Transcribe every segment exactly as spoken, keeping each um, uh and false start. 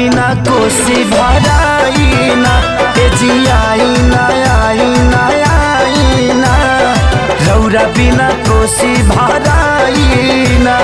बिना कोसी भराईना ए जी आईना आईना आईना रौरा बिना कोसी भराईना।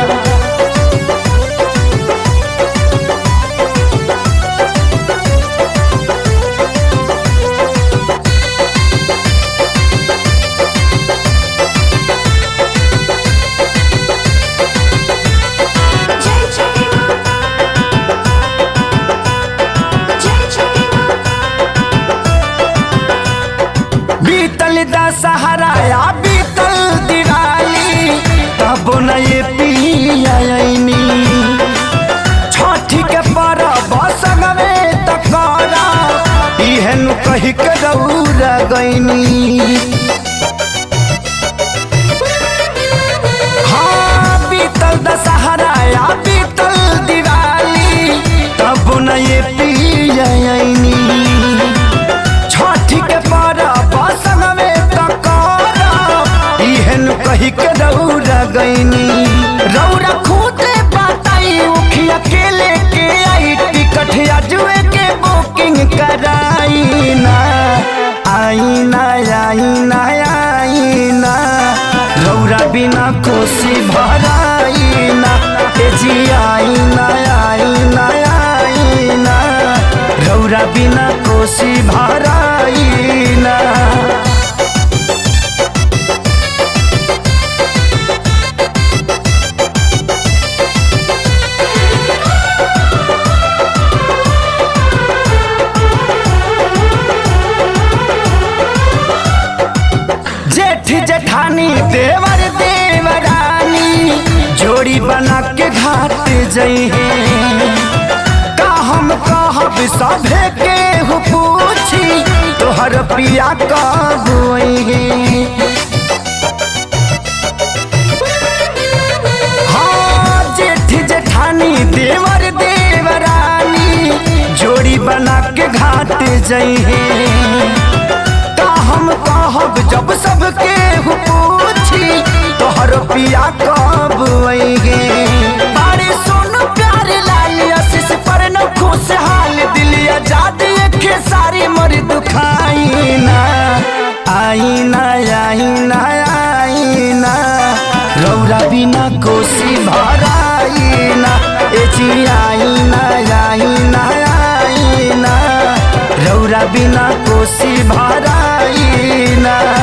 बीतल दशहरा या बीतल दिवाली तब न ये पियानी छठी के परब संगमे तकरा इहन कही के रौरा गईनी। हाँ बीतल दशहरा या बीतल दिवाली तब न ये पियानी छठी के परब संगमे तकरा इहन कही के रौरा गईनी। रौरा खुदे बताई उखी अकेले के आई टिकट अजुए के बुकिंग कराईना आईना आईना आईना रौरा बिना कोसी भराईना ए जी आईना आईना आईना रौरा बिना कोसी भराईना। जेठ जेठानी देवर देवरानी जोड़ी बना के घाट जई है का हम कहब सभे के हो पूछी तोहर पिया कब है। हाँ जेठ जेठानी देवर देवरानी जोड़ी बना के घाट जई है का हम कहब जब सबके हो पूछी तोहर पिया कब आएंगे। बारे सुन प्यार लाल आशीष पर न खुशहाल दिल आजाद के सारी मर दुखाईना आईना आईना आईना रौरा बिना कोसी भराईना ए जी आईना आईना आईना रौरा बिना कोसी भराईना।